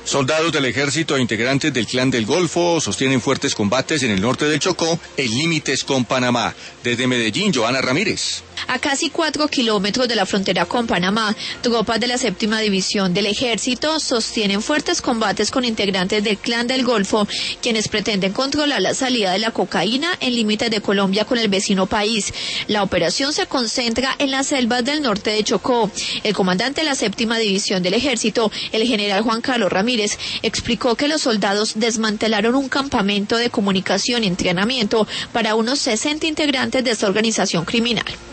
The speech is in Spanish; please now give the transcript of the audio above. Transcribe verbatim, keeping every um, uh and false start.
Soldados del ejército e integrantes del Clan del Golfo sostienen fuertes combates en el norte del Chocó, en límites con Panamá. Desde Medellín, Joana Ramírez. A casi cuatro kilómetros de la frontera con Panamá, tropas de la séptima división del ejército sostienen fuertes combates con integrantes del Clan del Golfo, quienes pretenden controlar la salida de la cocaína en límites de Colombia con el vecino país. La operación se concentra en las selvas del norte de Chocó. El comandante de la séptima división del ejército, el general Juan Carlos Ramírez, explicó que los soldados desmantelaron un campamento de comunicación y entrenamiento para unos sesenta integrantes de esta organización criminal.